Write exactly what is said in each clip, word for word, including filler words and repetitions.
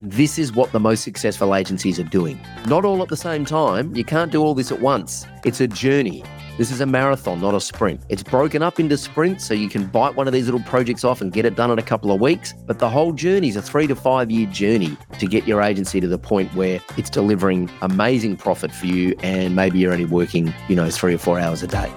This is what the most successful agencies are doing. Not all at the same time. You can't do all this at once. It's a journey. This is a marathon, not a sprint. It's broken up into sprints so you can bite one of these little projects off and get it done in a couple of weeks. But the whole journey is a three to five year journey to get your agency to the point where it's delivering amazing profit for you and maybe you're only working, you know, three or four hours a day.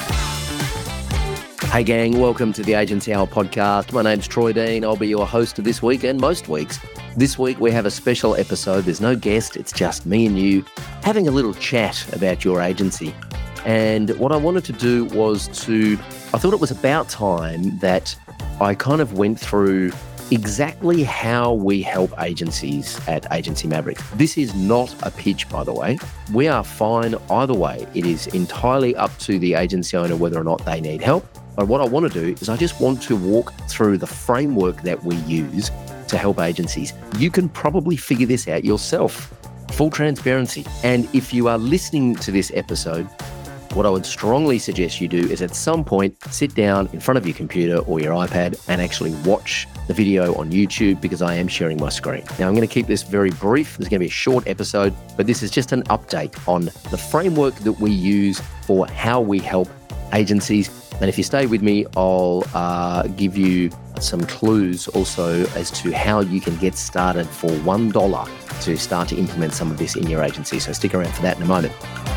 Hey gang, welcome to the Agency Hour podcast. My name's Troy Dean. I'll be your host of this week and most weeks. This week we have a special episode. There's no guest. It's just me and you having a little chat about your agency. And what I wanted to do was to, I thought it was about time that I kind of went through exactly how we help agencies at Agency Mavericks. This is not a pitch, by the way. We are fine either way. It is entirely up to the agency owner whether or not they need help. But what I want to do is I just want to walk through the framework that we use to help agencies. You can probably figure this out yourself. Full transparency. And if you are listening to this episode, what I would strongly suggest you do is at some point sit down in front of your computer or your iPad and actually watch the video on YouTube because I am sharing my screen. Now I'm going to keep this very brief. This is going to be a short episode, but this is just an update on the framework that we use for how we help agencies. And if you stay with me, I'll uh, give you some clues also as to how you can get started for one dollar to start to implement some of this in your agency. So stick around for that in a moment.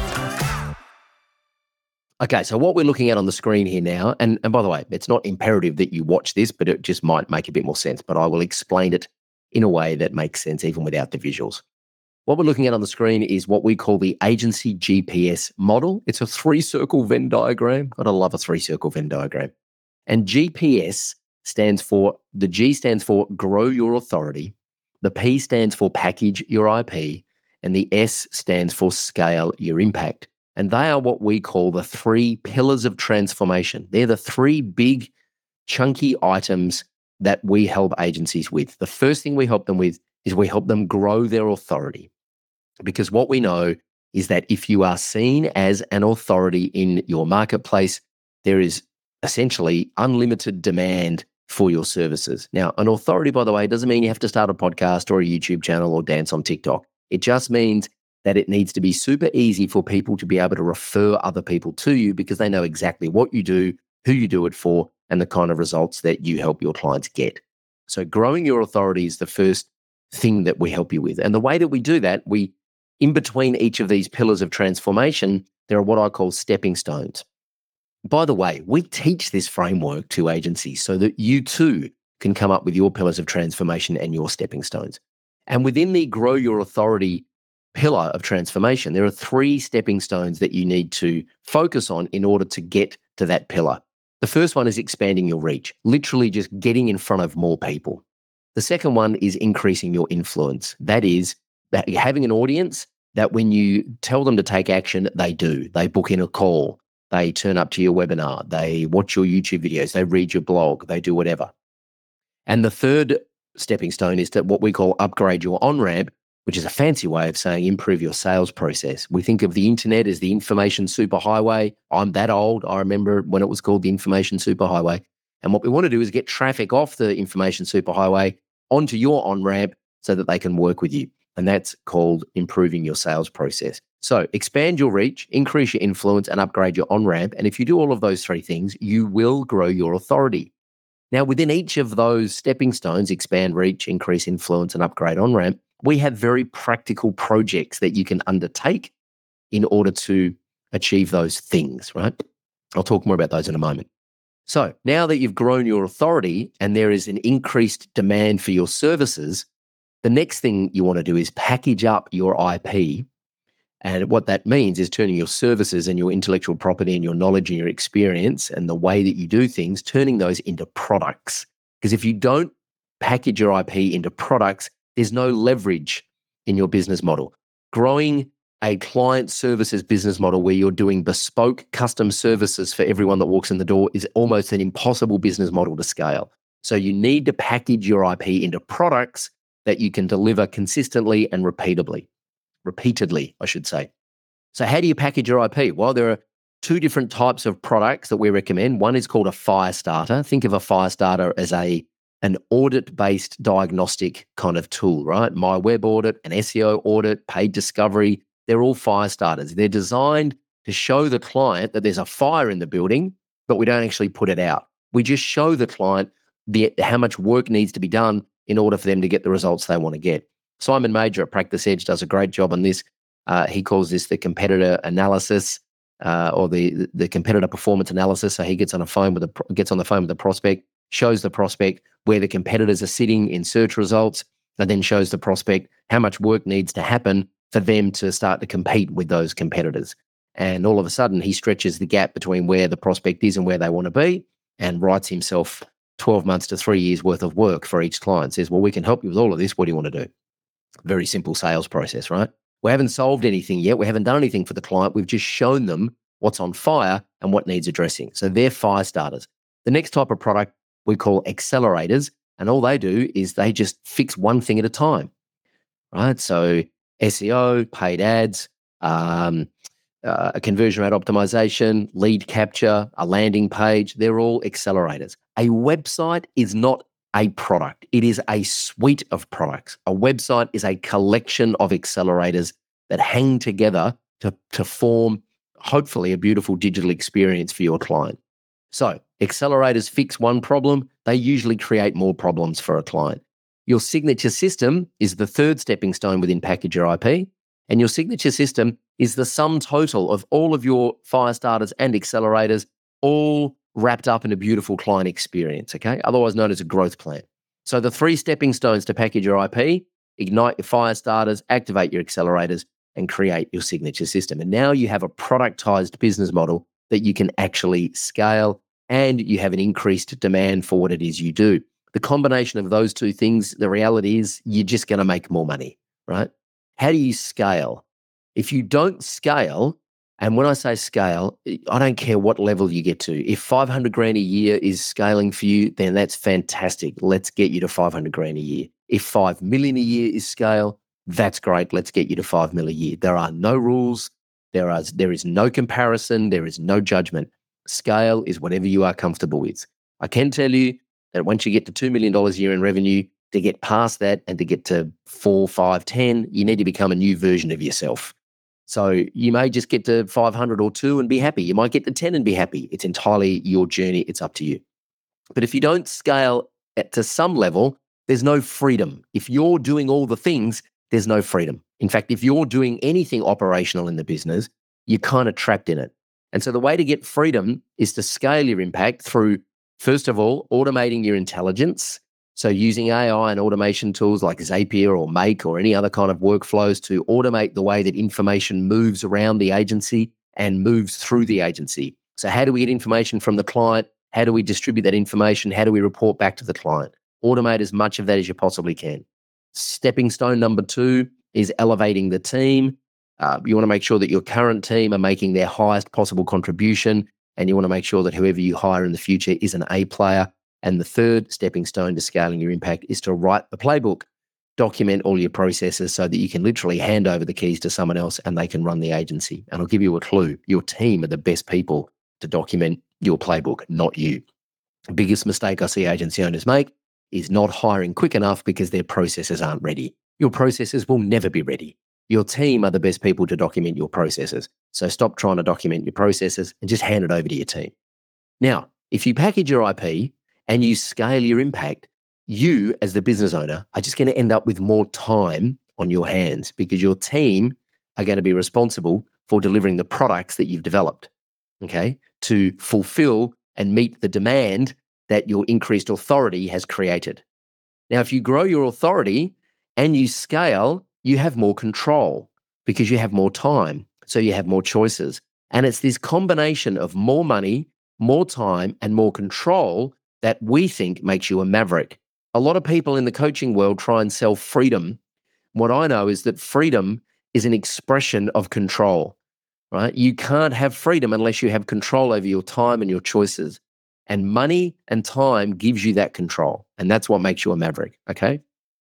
Okay, so what we're looking at on the screen here now, and, and by the way, it's not imperative that you watch this, but it just might make a bit more sense. But I will explain it in a way that makes sense even without the visuals. What we're looking at on the screen is what we call the agency G P S model. It's a three-circle Venn diagram. God, I love a three-circle Venn diagram. And G P S stands for, the G stands for grow your authority, the P stands for package your I P, and the S stands for scale your impact. And they are what we call the three pillars of transformation. They're the three big, chunky items that we help agencies with. The first thing we help them with is we help them grow their authority. Because what we know is that if you are seen as an authority in your marketplace, there is essentially unlimited demand for your services. Now, an authority, by the way, doesn't mean you have to start a podcast or a YouTube channel or dance on TikTok. It just means that it needs to be super easy for people to be able to refer other people to you because they know exactly what you do, who you do it for, and the kind of results that you help your clients get. So growing your authority is the first thing that we help you with. And the way that we do that, we in between each of these pillars of transformation, there are what I call stepping stones. By the way, we teach this framework to agencies so that you too can come up with your pillars of transformation and your stepping stones. And within the grow your authority pillar of transformation, there are three stepping stones that you need to focus on in order to get to that pillar. The first one is expanding your reach, literally just getting in front of more people. The second one is increasing your influence. That is that you're having an audience that when you tell them to take action, they do. They book in a call, they turn up to your webinar, they watch your YouTube videos, they read your blog, they do whatever. And the third stepping stone is to what we call upgrade your on-ramp, which is a fancy way of saying improve your sales process. We think of the internet as the information superhighway. I'm that old. I remember when it was called the information superhighway. And what we want to do is get traffic off the information superhighway onto your on-ramp so that they can work with you. And that's called improving your sales process. So expand your reach, increase your influence, and upgrade your on-ramp. And if you do all of those three things, you will grow your authority. Now, within each of those stepping stones, expand reach, increase influence, and upgrade on-ramp, we have very practical projects that you can undertake in order to achieve those things, right? I'll talk more about those in a moment. So now that you've grown your authority and there is an increased demand for your services, the next thing you want to do is package up your I P. And what that means is turning your services and your intellectual property and your knowledge and your experience and the way that you do things, turning those into products. Because if you don't package your I P into products, there's no leverage in your business model. Growing a client services business model where you're doing bespoke custom services for everyone that walks in the door is almost an impossible business model to scale. So you need to package your I P into products that you can deliver consistently and repeatably. Repeatedly, I should say. So how do you package your I P? Well, there are two different types of products that we recommend. One is called a fire starter. Think of a fire starter as a an audit-based diagnostic kind of tool, right? My Web Audit, an S E O audit, paid discovery, they're all fire starters. They're designed to show the client that there's a fire in the building, but we don't actually put it out. We just show the client the, how much work needs to be done in order for them to get the results they want to get. Simon Major at Practice Edge does a great job on this. Uh, he calls this the competitor analysis uh, or the the competitor performance analysis. So he gets on a phone with a gets on the phone with the prospect, shows the prospect where the competitors are sitting in search results, and then shows the prospect how much work needs to happen for them to start to compete with those competitors. And all of a sudden, he stretches the gap between where the prospect is and where they want to be, and writes himself twelve months to three years worth of work for each client. Says, well, we can help you with all of this. What do you want to do? Very simple sales process, right? We haven't solved anything yet. We haven't done anything for the client. We've just shown them what's on fire and what needs addressing. So they're fire starters. The next type of product we call accelerators, and all they do is they just fix one thing at a time, right? So S E O, paid ads, um, uh, a conversion rate optimization, lead capture, a landing page, they're all accelerators. A website is not a product. It is a suite of products. A website is a collection of accelerators that hang together to, to form, hopefully, a beautiful digital experience for your client. So accelerators fix one problem. They usually create more problems for a client. Your signature system is the third stepping stone within Package Your I P. And your signature system is the sum total of all of your fire starters and accelerators, all wrapped up in a beautiful client experience, okay? Otherwise known as a growth plan. So the three stepping stones to Package Your I P: ignite your fire starters, activate your accelerators, and create your signature system. And now you have a productized business model that you can actually scale, and you have an increased demand for what it is you do. The combination of those two things, the reality is you're just going to make more money, right? How do you scale? If you don't scale, and when I say scale, I don't care what level you get to. If five hundred grand a year is scaling for you, then that's fantastic. Let's get you to five hundred grand a year. If five million a year is scale, that's great. Let's get you to five mil a year. There are no rules. There are, there is no comparison. There is no judgment. Scale is whatever you are comfortable with. I can tell you that once you get to two million dollars a year in revenue, to get past that and to get to four, five, ten, you need to become a new version of yourself. So you may just get to five hundred or two and be happy. You might get to ten and be happy. It's entirely your journey. It's up to you. But if you don't scale at, to some level, there's no freedom. If you're doing all the things, there's no freedom. In fact, if you're doing anything operational in the business, you're kind of trapped in it. And so the way to get freedom is to scale your impact through, first of all, automating your intelligence. So using A I and automation tools like Zapier or Make or any other kind of workflows to automate the way that information moves around the agency and moves through the agency. So how do we get information from the client? How do we distribute that information? How do we report back to the client? Automate as much of that as you possibly can. Stepping stone number two is elevating the team. Uh, you want to make sure that your current team are making their highest possible contribution, and you want to make sure that whoever you hire in the future is an A player. And the third stepping stone to scaling your impact is to write the playbook, document all your processes so that you can literally hand over the keys to someone else and they can run the agency. And I'll give you a clue. Your team are the best people to document your playbook, not you. The biggest mistake I see agency owners make is not hiring quick enough because their processes aren't ready. Your processes will never be ready. Your team are the best people to document your processes. So stop trying to document your processes and just hand it over to your team. Now, if you package your I P and you scale your impact, you as the business owner are just going to end up with more time on your hands because your team are going to be responsible for delivering the products that you've developed, okay, to fulfill and meet the demand that your increased authority has created. Now, if you grow your authority and you scale, you have more control because you have more time, so you have more choices. And it's this combination of more money, more time, and more control that we think makes you a maverick. A lot of people in the coaching world try and sell freedom. What I know is that freedom is an expression of control, right? You can't have freedom unless you have control over your time and your choices. And money and time gives you that control. And that's what makes you a maverick, okay?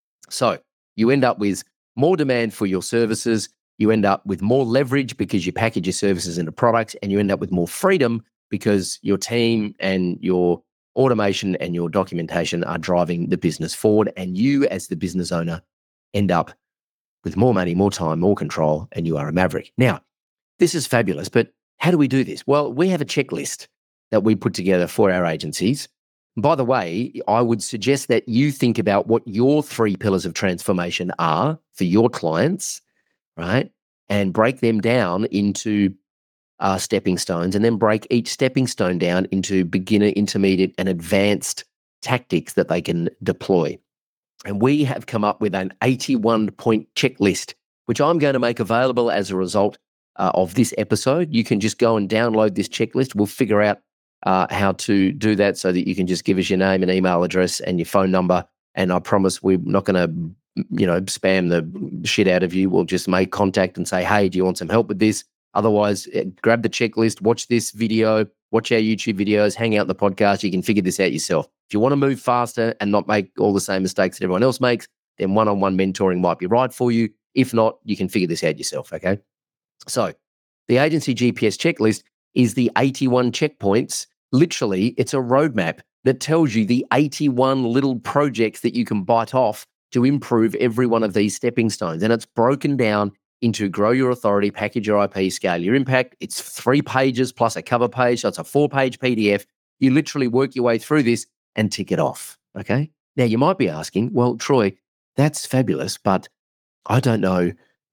So you end up with more demand for your services. You end up with more leverage because you package your services into products, and you end up with more freedom because your team and your automation and your documentation are driving the business forward. And you, as the business owner, end up with more money, more time, more control, and you are a maverick. Now, this is fabulous, but how do we do this? Well, we have a checklist that we put together for our agencies. By the way, I would suggest that you think about what your three pillars of transformation are for your clients, right? And break them down into uh, stepping stones, and then break each stepping stone down into beginner, intermediate, and advanced tactics that they can deploy. And we have come up with an eighty-one point checklist, which I'm going to make available as a result uh, of this episode. You can just go and download this checklist. We'll figure out uh, how to do that so that you can just give us your name and email address and your phone number. And I promise we're not going to, you know, spam the shit out of you. We'll just make contact and say, hey, do you want some help with this? Otherwise, eh, grab the checklist, watch this video, watch our YouTube videos, hang out in the podcast. You can figure this out yourself. If you want to move faster and not make all the same mistakes that everyone else makes, then one-on-one mentoring might be right for you. If not, you can figure this out yourself, okay? So the Agency G P S checklist is the eighty-one checkpoints. Literally, it's a roadmap that tells you the eighty-one little projects that you can bite off to improve every one of these stepping stones. And it's broken down into grow your authority, package your I P, scale your impact. It's three pages plus a cover page. So it's a four-page P D F. You literally work your way through this and tick it off, okay? Now, you might be asking, well, Troy, that's fabulous, but I don't know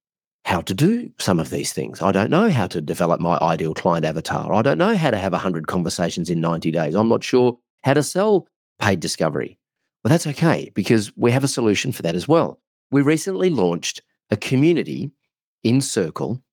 how to do some of these things. I don't know how to develop my ideal client avatar. I don't know how to have one hundred conversations in ninety days. I'm not sure how to sell paid discovery. Well, that's okay, because we have a solution for that as well. We recently launched a community in Circle,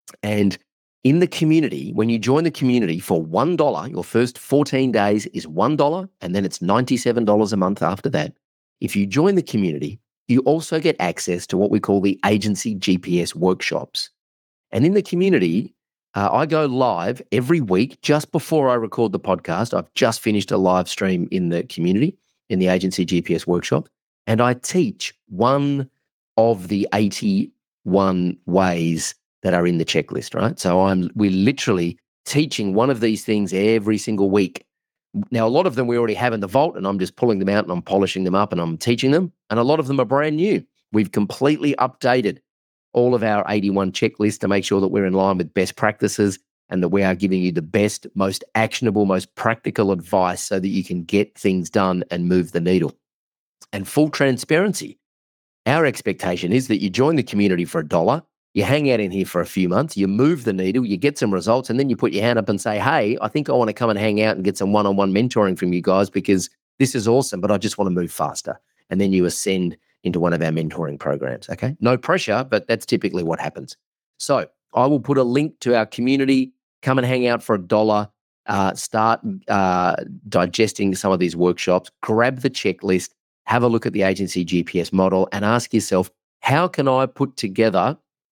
and in the community, when you join the community for one dollar, your first fourteen days is one dollar, and then it's ninety-seven dollars a month after that. If you join the community, you also get access to what we call the Agency G P S workshops. And in the community, uh, I go live every week just before I record the podcast. I've just finished a live stream in the community, in the Agency G P S workshop, and I teach one of the eighty-one ways that are in the checklist, right? So I'm we're literally teaching one of these things every single week. Now, a lot of them we already have in the vault, and I'm just pulling them out and I'm polishing them up and I'm teaching them. And a lot of them are brand new. We've completely updated all of our eighty-one checklists to make sure that we're in line with best practices and that we are giving you the best, most actionable, most practical advice so that you can get things done and move the needle. And full transparency, our expectation is that you join the community for a dollar, you hang out in here for a few months, you move the needle, you get some results, and then you put your hand up and say, hey, I think I want to come and hang out and get some one-on-one mentoring from you guys because this is awesome, but I just want to move faster. And then you ascend into one of our mentoring programs, okay? No pressure, but that's typically what happens. So I will put a link to our community. Come and hang out for a dollar. Uh, start uh, digesting some of these workshops. Grab the checklist. Have a look at the Agency G P S model and ask yourself, how can I put together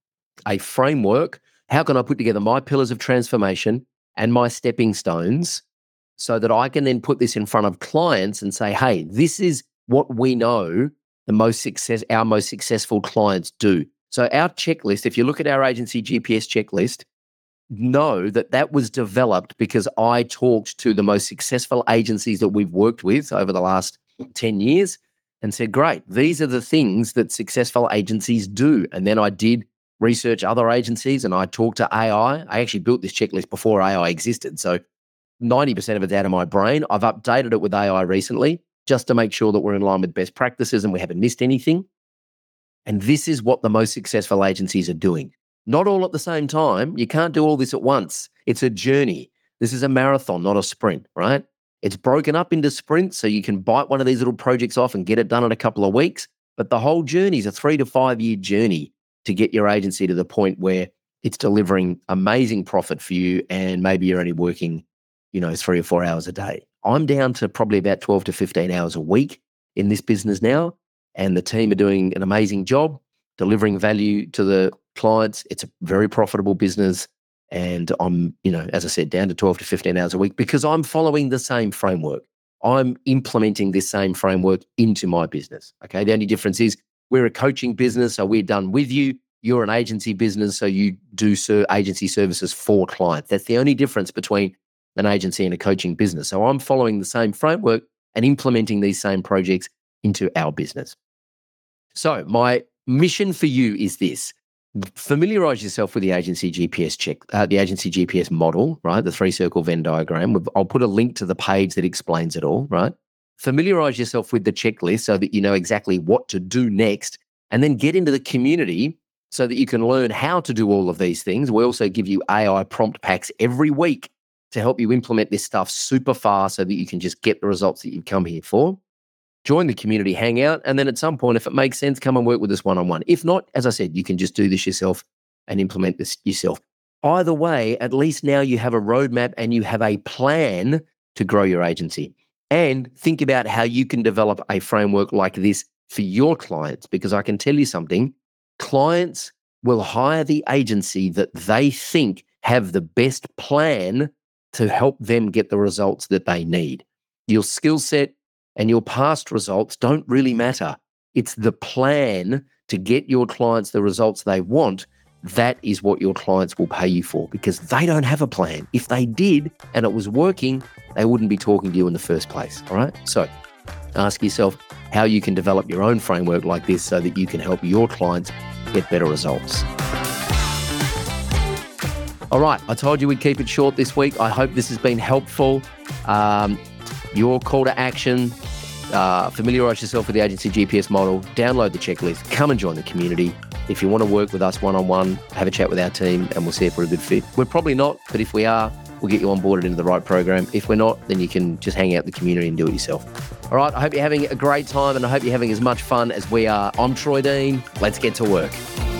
a framework? How can I put together my pillars of transformation and my stepping stones so that I can then put this in front of clients and say, hey, this is what we know the most success, our most successful clients do. So our checklist, if you look at our Agency G P S checklist, know that that was developed because I talked to the most successful agencies that we've worked with over the last ten years and said, great, these are the things that successful agencies do. And then I did research other agencies and I talked to A I. I actually built this checklist before A I existed. So ninety percent of it's out of my brain. I've updated it with A I recently just to make sure that we're in line with best practices and we haven't missed anything. And this is what the most successful agencies are doing. Not all at the same time. You can't do all this at once. It's a journey. This is a marathon, not a sprint, right? It's broken up into sprints so you can bite one of these little projects off and get it done in a couple of weeks. But the whole journey is a three to five year journey to get your agency to the point where it's delivering amazing profit for you and maybe you're only working, you know, three or four hours a day. I'm down to probably about twelve to fifteen hours a week in this business now, and the team are doing an amazing job delivering value to the clients. It's a very profitable business, and I'm, you know, as I said, down to twelve to fifteen hours a week because I'm following the same framework. I'm implementing this same framework into my business, okay? The only difference is we're a coaching business, so we're done with you. You're an agency business, so you do ser- agency services for clients. That's the only difference between an agency and a coaching business. So I'm following the same framework and implementing these same projects into our business. So my mission for you is this. Familiarize yourself with the agency G P S check, uh, the agency G P S model, right? The three circle Venn diagram. We've, I'll put a link to the page that explains it all, right? Familiarize yourself with the checklist so that you know exactly what to do next, and then get into the community so that you can learn how to do all of these things. We also give you A I prompt packs every week to help you implement this stuff super fast so that you can just get the results that you've come here for. Join the community hangout, and then at some point, if it makes sense, come and work with us one-on-one. If not, as I said, you can just do this yourself and implement this yourself. Either way, at least now you have a roadmap and you have a plan to grow your agency. And think about how you can develop a framework like this for your clients, because I can tell you something, clients will hire the agency that they think have the best plan to help them get the results that they need. Your skill set and your past results don't really matter. It's the plan to get your clients the results they want. That is what your clients will pay you for, because they don't have a plan. If they did and it was working, they wouldn't be talking to you in the first place. All right. So ask yourself how you can develop your own framework like this so that you can help your clients get better results. All right. I told you we'd keep it short this week. I hope this has been helpful. Um, Your call to action, uh, familiarize yourself with the agency G P S model, download the checklist, come and join the community. If you want to work with us one-on-one, have a chat with our team and we'll see if we're a good fit. We're probably not, but if we are, we'll get you onboarded into the right program. If we're not, then you can just hang out in the community and do it yourself. All right, I hope you're having a great time and I hope you're having as much fun as we are. I'm Troy Dean. Let's get to work.